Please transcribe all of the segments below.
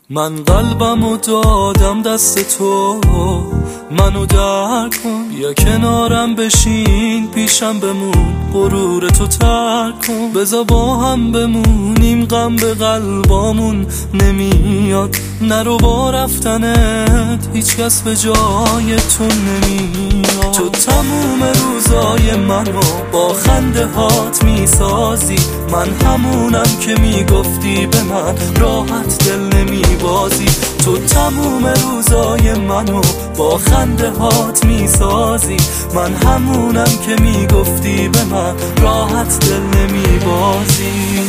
من قلبمو دادم دست تو، منو درک کن، بیا کنارم بشین، پیشم بمون، غرور تو ترک کن، بذار با هم بمونیم، غم به قلبامون نمیاد، نرو با رفتنت هیچ کس به جای تو نمیاد. تو تموم روزای منو با خنده هات میسازی، من همونم که میگفتی به من راحت دل نمیبازی. تو تموم روزای منو با خنده هات میسازی، من همونم که میگفتی به من راحت دل نمیبازی.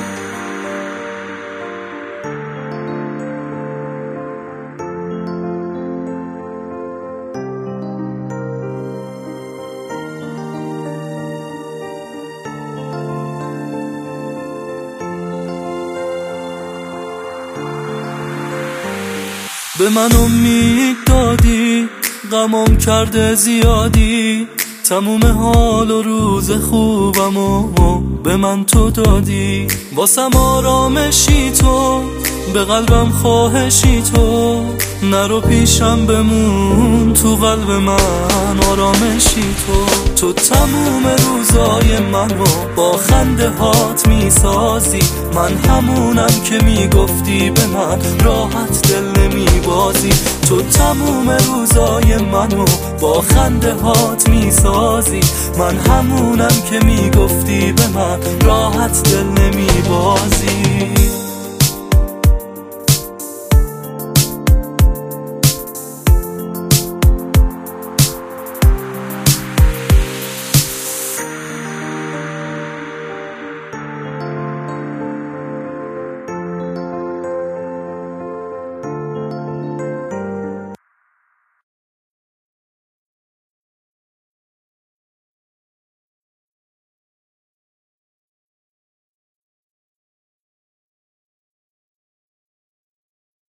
به من امید دادی، غمم کرده زیادی، تموم حال و روز خوبمو به من تو دادی. واسم آرامشی تو، به قلبم خواهشی تو، نرو پیشم بمون، تو قلب من آرامشی تو. تو تموم روزای منو با خنده هات میسازی، من همونم که میگفتی به من راحت دل نمیبازی. تو تموم روزای منو با خنده هات میسازی، من همونم که میگفتی به من راحت دل نمیبازی.